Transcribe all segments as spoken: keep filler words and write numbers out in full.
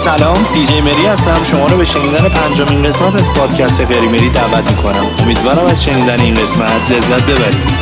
سلام، دیجی مری هستم. شما رو به شنیدن پنجمین قسمت از پادکست غیر مری دعوت میکنم. امیدوارم از شنیدن این قسمت لذت ببرید.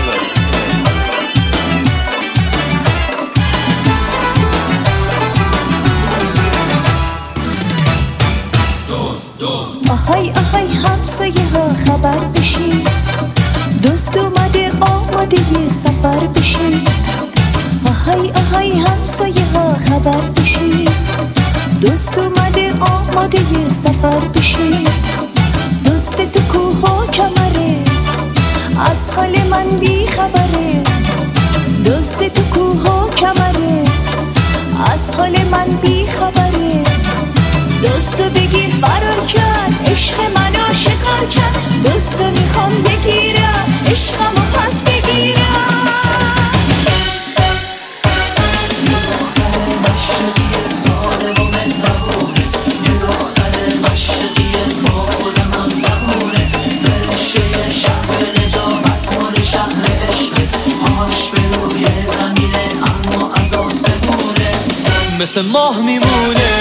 آهای آهای همسایه ها خبر بشید، دوست اومده آماده یه سفر بشید. آهای آهای همسایه ها خبر بشید، دوست اومده آماده یه سفر بشید. دوست تو کوه و کمره، از حال من بی خبره. دوست تو کوه و کمره، از حال من بی خبره. دوستو بگیر فرار کرد، عشق منو شکار کرد. دوستو میخوام بگیرم، عشقمو پس بگیرم. یه دختر مشرقی ساده و مهربونه، یه دختر مشرقی با خودم هم زبونه. فرشه شهر نجابت مال شهر عشقه، پاهاش به روی زمینه اما از آسمونه. مثل ماه میمونه.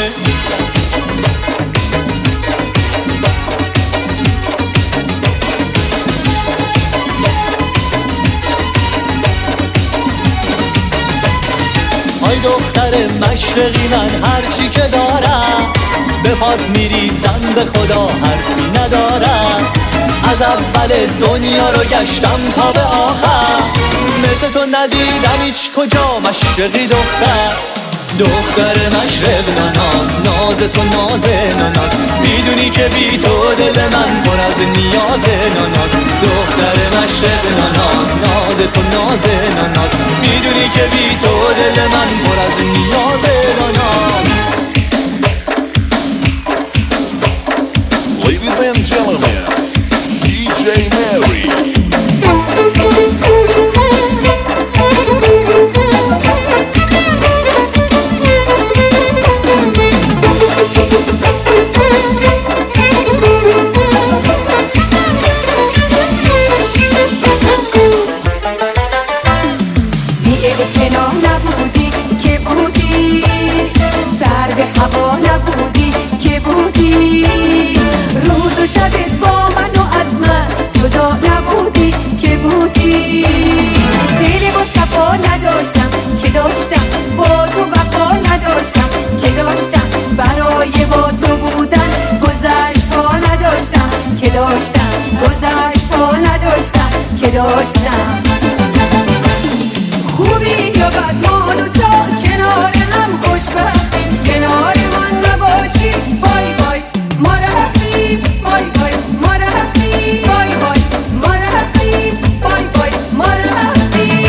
ای دختر مشرقی من هرچی که دارم، به پات میریزم به خدا حرفی ندارم. از اول دنیا رو گشتم تا به آخر، مثل تو ندیدم هیچ کجا مشرقی دختر. دختر مشرق ناز، ناز تو ناز ناز، میدونی که بی تو دل من پر از نیاز ناز. دختر مشرق ناز، ناز تو ناز ناز، میدونی که بی تو دل من پر از نیاز ناز. Ladies and gentlemen, دیجی Mary. هوا نبودی که بودی، روز و شبت با من و از من جدا نبودی که بودی. دل با صفا نداشتم که داشتم، با تو وفا نداشتم که داشتم. برای با تو بودن گذشت ها نداشتم که داشتم، گذشت ها نداشتم که داشتم. خوبی یا بد ما دوتا کنار هم خوشبختیم، کنار من نباشی بای بای ما رفتیم، بای بای ما رفتیم، بای بای ما رفتیم، بای بای ما رفتیم.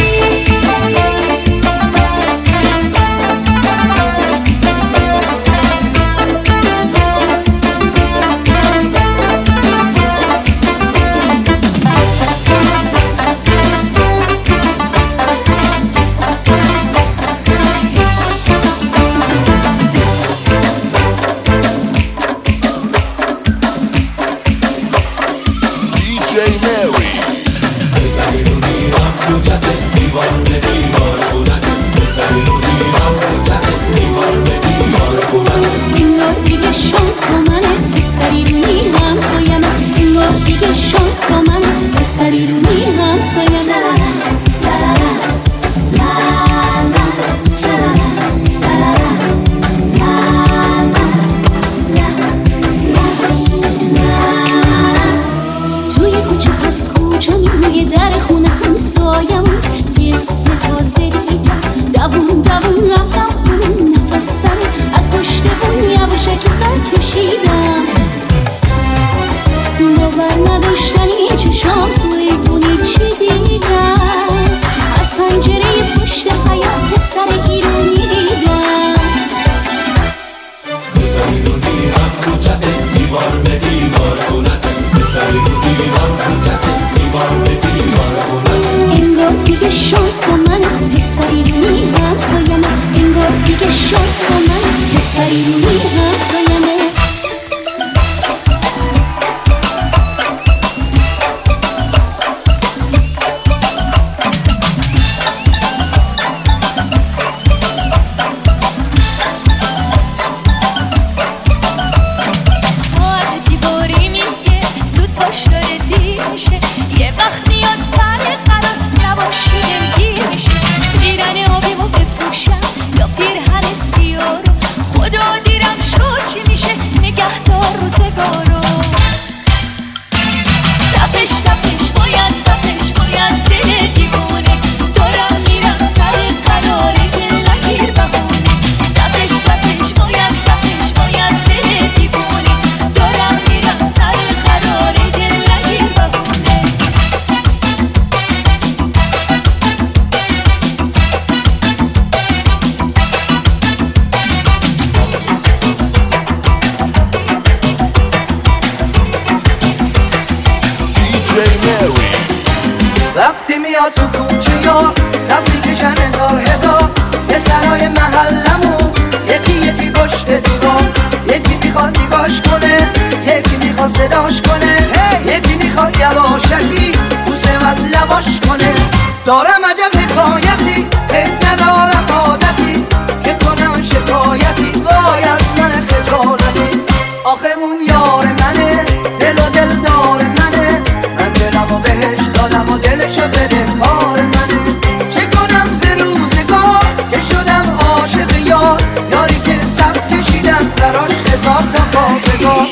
Mary. وقتی میاد تو کوچه یا سبزی کشن هزار هزار یه سرای محلمون یکی یکی پشت دیوار یکی میخواد نگاش کنه یکی میخواد صداش کنه یکی میخواد یواشکی بوسه از لباش کنه دارم عجب حکایتی حیف ندارم عادتی که کنم شکایتی وای از من خجالتی آخه اون یار منه دل و دل دار منه من دلم و بهش دادم و دلشو بده کار منه چه کنم ز روزگار که شدم عاشق یار یاری که سب کشیدم براش هزار تا خواستگار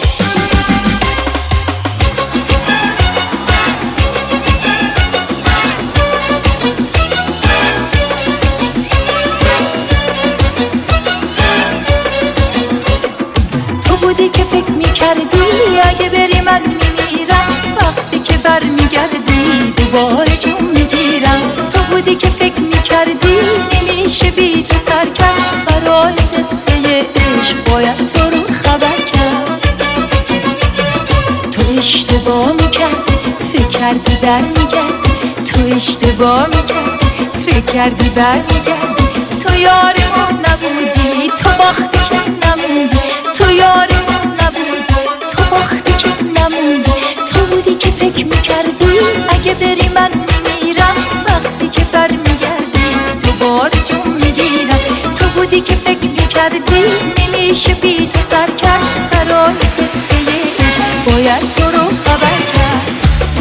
که فکر میکردی اگه بری من میمیرم وقتی که بر میگردی دوباره جون میگیرم تو بودی که فکر میکردی نمیشه بی تو سر کرد برای قصه عشق باید تو رو خبر کرد تو اشتباه میکردی فکر کردی در میگردی تو اشتباه میکردی فکر کردی بر میگردی تو یاری من نبودی تو باختی که نموندی تو یاری تو وقتی که نموندی تو بودی که فکر میکردی اگه بری من میمیرم وقتی که بر میگردی دوباره جون میگیرم تو بودی که فکر میکردی نمیشه بی تو سر کرد برای قصه عشق باید تو رو خبر کرد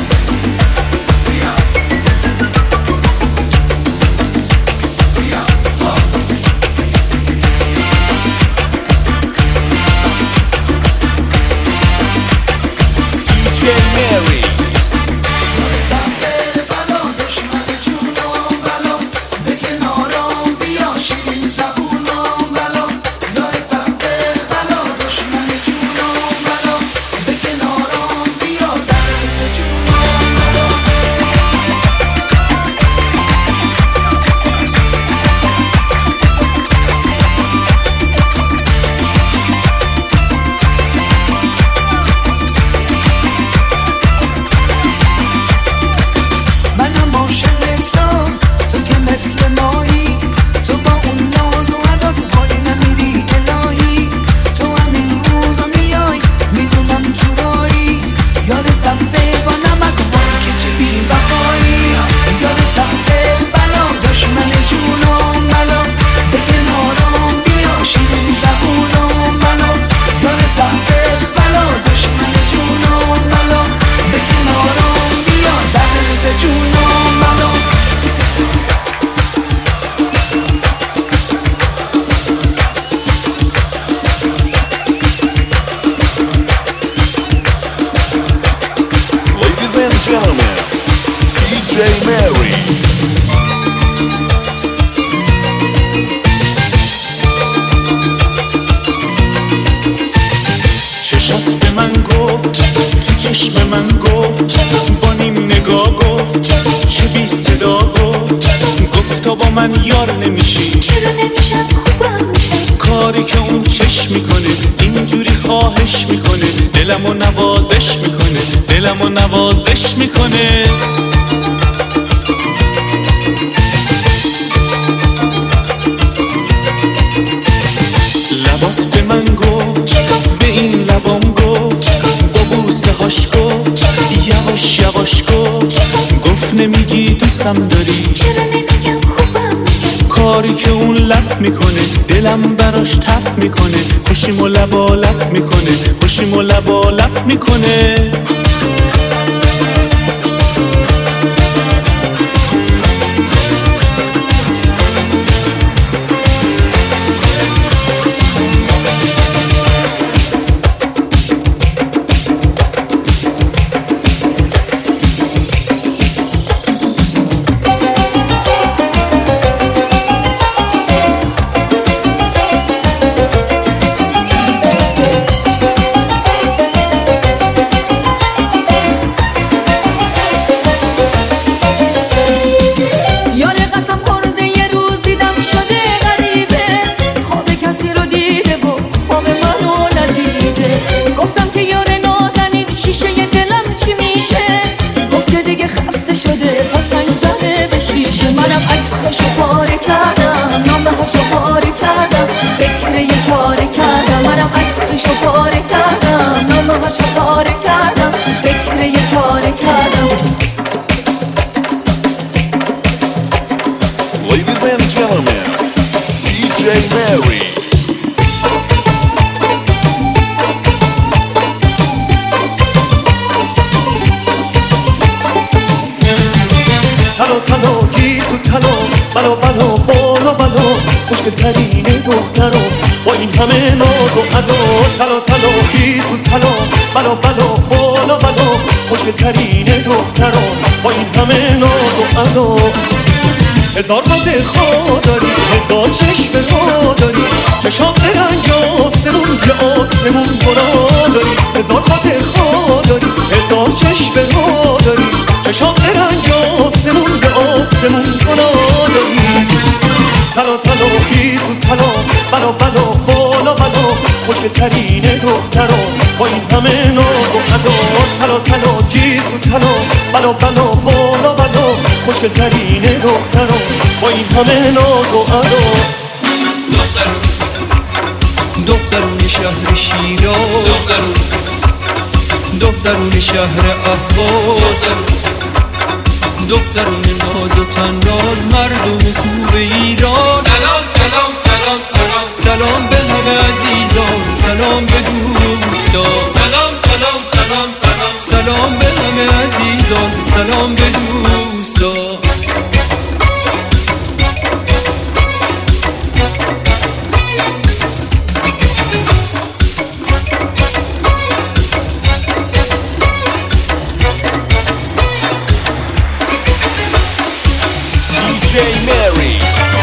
Mary. Gentlemen, دی جی Mary. چشات به من گفت تو چشم من گفت با نیم نگاه گفت چه بی صدا گفت گفت تو با من یار نمیشی چرا نمیشم خوبم میشه کاری که اون چشم میکنه اینجوری خواهش میکنه دلمو نوازش میکنه دلمو نوازش میکنه لبات به من گفت به این لبام گفت با بوسه هاش گفت یواش یواش گفت گفت نمیگی دوستم داری چرا نمیگم خوبم کاری که اون لب میکنه دلم براش تپ میکنه خوشیمو لبا لب میکنه خوشیمو لبا لب میکنه Mary. تلو تلو گیسو تلو بلو بلو بالا بلو مشکل ترین دخترو با این همه ناز و ادا. تلو تلو گیسو تلو بلو بلو بالا بلو مشکل ترین دخترو با این همه ناز و ادا. هزار قد خواه داری، هزار چشم را داری، چشات رنگ آسمون که آسمون گناه داری. هزار قد خواه داری، هزار چشم را داری، چشات رنگ آسمون که آسمون گناه داری. تلا تلا گیسو تلا بلا بلا بالا بلا خوشگل ترین دخترا با این همه ناز و ادا. تلا تلا گیسو تلا بلا بلا بالا بلا خوشگل ترین دخترا با این همه ناز و ادا. دخترون شهر شیراز، دخترون شهر اهواز، دخترون ناز و تناز، مردم خوب ایران. سلام سلام سلام سلام سلام به همه عزیزان، سلام به دوستان. سلام سلام سلام سلام سلام به همه عزیزان، سلام به دوستان. دی جی Mary.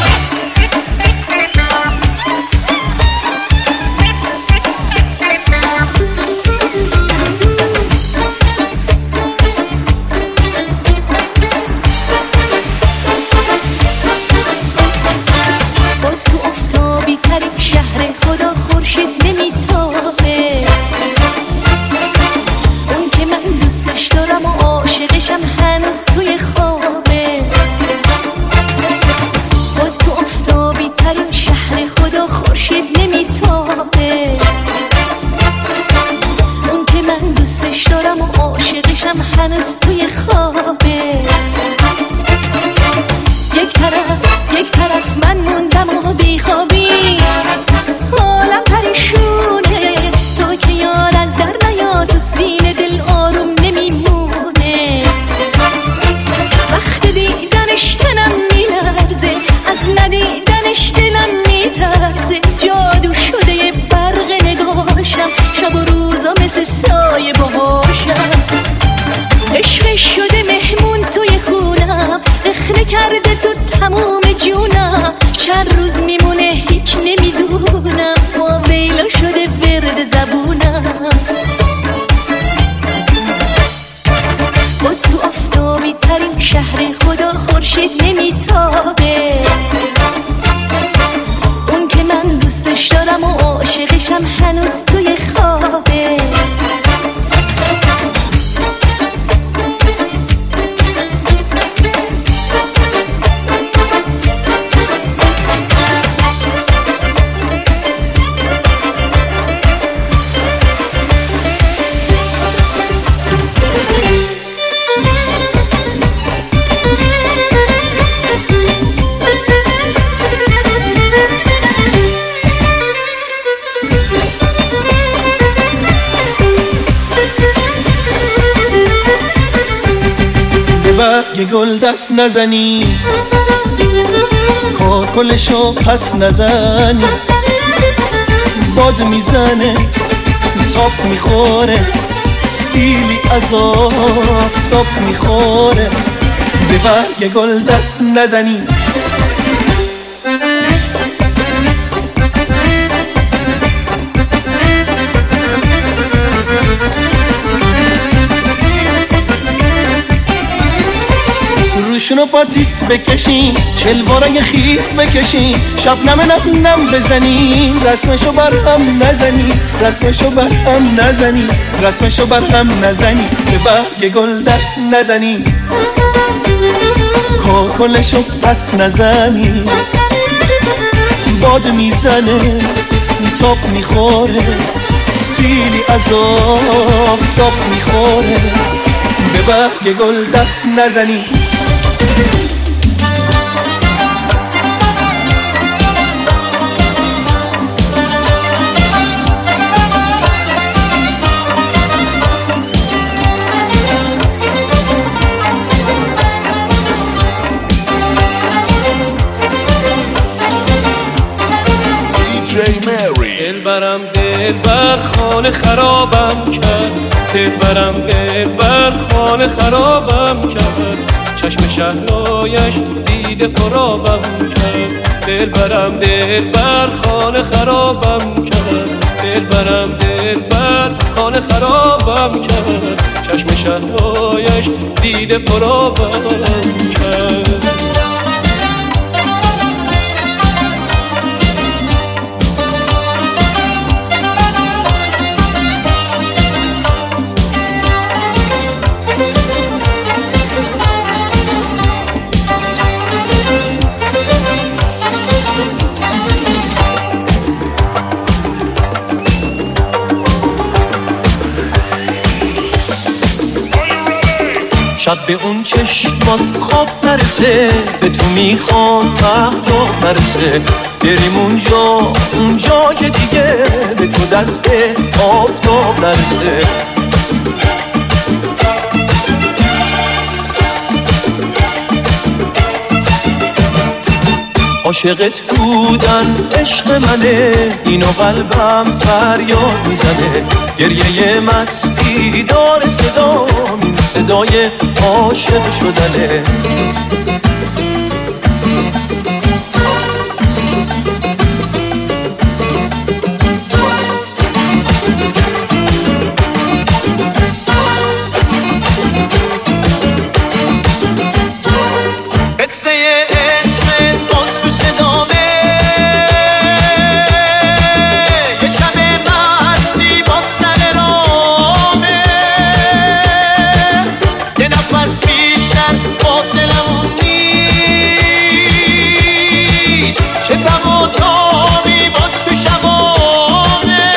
باز تو افتابی ترین شهر خدا خورشید نمیتابه. اون که من دوستش دارم و عاشقشم هنوز توی خوابه. باز تو افتابی ترین شهر خدا خورشید نمیتابه. اون که من دوستش دارم و عاشقشم هنوز توی خوابه. یک طرف یک طرف من موندم و بیخوابی، حالم پریشونه. تو که یار از در نیاد تو سینه دل آروم نمیمونه. وقت دیدنش تنم میلرزه، از ندیدنش دلم میترسه. جادو شده یه برق نگاشم، شب و روزا مثل سایه باهاشم. عشقش شده مهمون توی خونم، رخنه کرده تو تموم جونم. چند روز میمونه هیچ نمیدونم، ما ویلا شده ورد زبونم. باز تو آفتابی ترین شهر خدا خورشید نمیتابه. اون که من دوستش دارم و عاشقشم هنوز توی خوابه. یه گل دست نزنی، کاکلشو پس نزنی. باد میزنه تاپ میخوره، سیلی از آفتاب میخوره. ببر یه گل دست نزنی. روشونو پاتیس بکشین، چل بارای خیس بکشین. شبنم نم نم بزنین، رسمشو برهم نزنین، رسمشو برهم نزنین، رسمشو برهم نزنین. به برگ گل دست نزنین، کاکلشو پس نزنین. باد میزنه تاپ میخوره، سیلی از آفتاب میخوره. به برگ گل دست نزنین. Mary. دلبرم دلبر خانه خرابم کرد، دلبرم دلبر خانه خرابم کرد، چشم شهلایش دیده پرابم کرد. دلبرم دلبر خانه خرابم کرد، دلبرم دلبر خانه خرابم کرد، چشم شهلایش دیده پرابم کرد. شب به اون چشمات خواب نرسه، به تو میخوام وقتا نرسه، بریم اونجا اونجا که دیگه به تو دست آفتاب نرسه. عاشقت بودن عشق منه، اینو قلبم فریاد میزنه، گریه مستی داره صدا، این صدای عاشق شدنه. قصه عشق باز تو صدامه، یه شب مستی باز سر رامه، یه نفس بیشتر فاصلمون نیست، چه تم و تامی باز تو شبامه.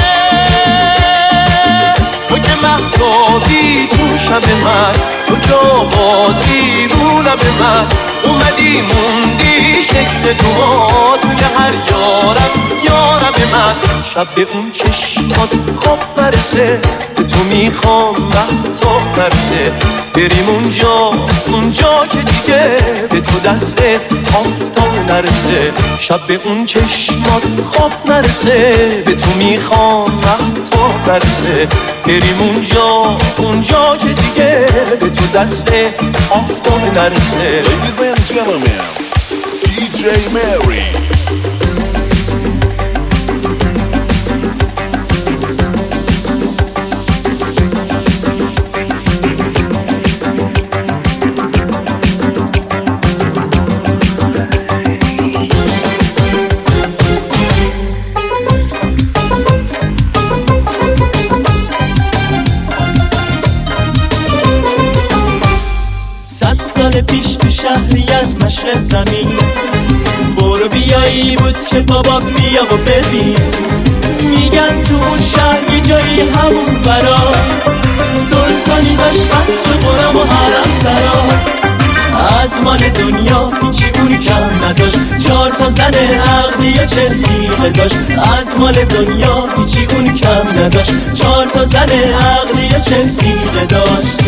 تو که مهتابی تو شب من، تو جوازی رو لب من، اومدی موندی شکل تو ما توی هر یارم یارم من. شب به اون چشمات خواب نرسه، به تو میخوام وقتا نرسه، بریم اونجا اونجا که دیگه به تو دست آفتاب نرسه. شب به اون چشمات خواب نرسه، به تو میخوام وقتا نرسه، بریم اونجا اونجا که دیگه به تو دست آفتاب نرسه. Ladies and gentlemen, دی جی Mary. سال پیش تو شهری از مشرق زمین، برو بیایی بود که بابا بیا و ببین، میگن تو اون شهر یه جایی همون برا، سلطانی داشت قصر و قرم و حرم سرا، از مال دنیا هیچی اون کم نداشت، چهار تا زن عقلی و چل سیغه داشت، از مال دنیا هیچی اون کم نداشت، چهار تا زن عقلی و چل سیغه داشت.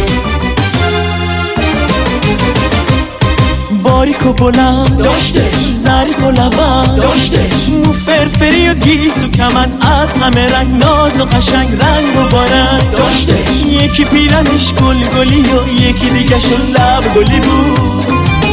باریک و بلند داشتش، ظریف و لبند داشتش، مو فرفری و گیس و کمن، از همه رنگ ناز و قشنگ رنگ و بارنگ داشتش. یکی پیرنش گل گلی و یکی دیگه شو لب گلی بود،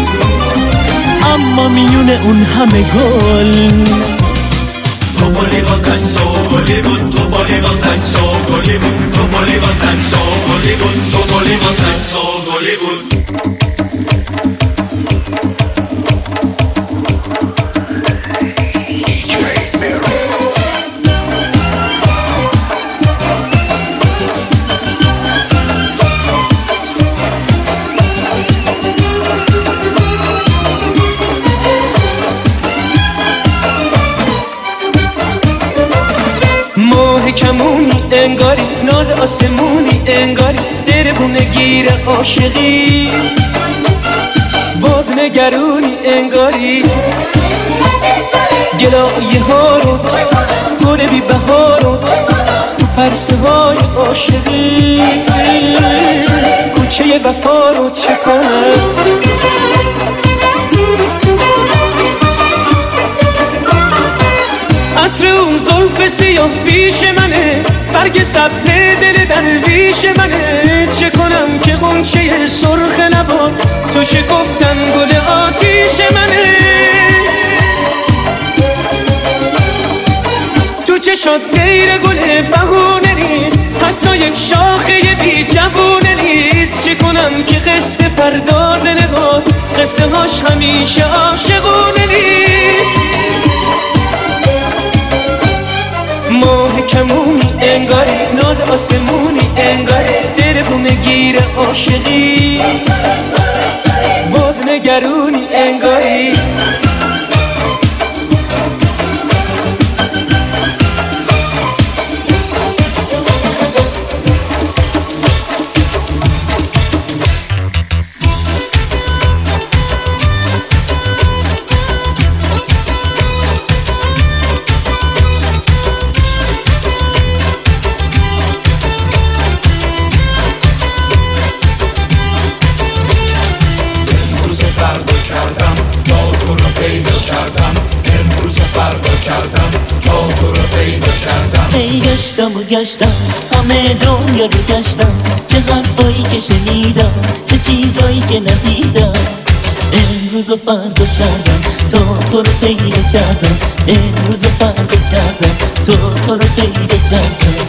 اما میونه اون همه گل تو پالی واسه سو گلی بود، تو پالی واسه سو گلی بود، تو پالی واسه سو گلی بود، تو پالی واسه سو گلی بود. کمونی انگاری، ناز آسمونی انگاری، دربونه گیر عاشقی، باز نگرونی انگاری، گلایه ها رو گل بی بهار رو تو پرسه های عاشقی، کوچه وفا رو چه کنم، عطر اون زلف سیاه پیش منه، برگ سبز دل درویش منه. چه کنم که غنچه سرخ نبات تو شکفتن گل آتیش منه. تو چشات غیر گل بهونه نیست، حتی یک شاخه بی جوونه نیست. چه کنم که قصه پرداز نگاه قصه هاش همیشه عاشقونه نیست. ماه کمونی انگاری، ناز آسمونی انگاری، دل بوم گیر عاشقی، باز نگرونی انگاری. ای گشتم و گشتم همه دنیا رو گشتم، چه حرفایی که شنیدم چه چیزایی که ندیدم. امروز و فردا کردم تا تو رو پیدا کردم، امروز و فردا کردم تا تو رو پیدا کردم.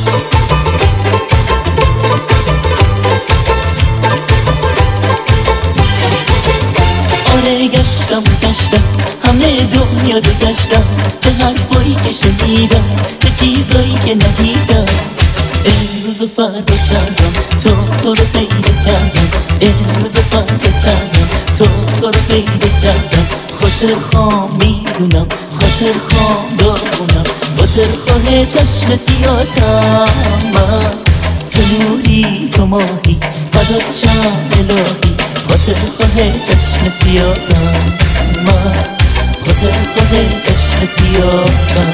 آره گشتم و گشتم همه دنیا رو گشتم، چه حرفایی که شنیدم چه چیزایی که ندیدم. امروز و فردا کردم تا تو رو پیدا کردم، امروز و فردا کردم تا تو رو پیدا کردم. خاطر خواهم میدونم خاطر خواهم دارونم، خاطر خواه چشم سیاتم من. تو نوری تو ماهی فدات شم الهی، خاطر خواه چشم سیاتم من، خاطر خواه چشم سیاتم.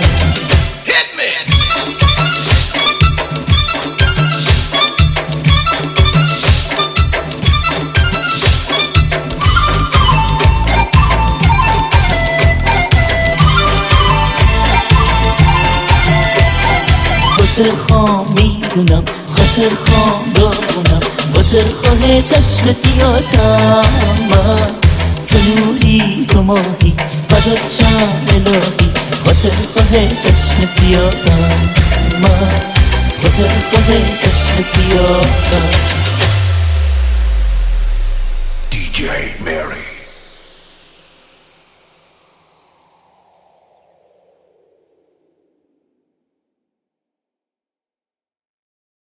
خاطر خواهم میدونم خاطر خواهم دارونم، خاطر خواه چشم سیاتم من. تو نوری تو ماهی فدات شم الهی، خاطر خواه چشم سیاتم من، خاطر خواه چشم سیاتم. دی جی Mary.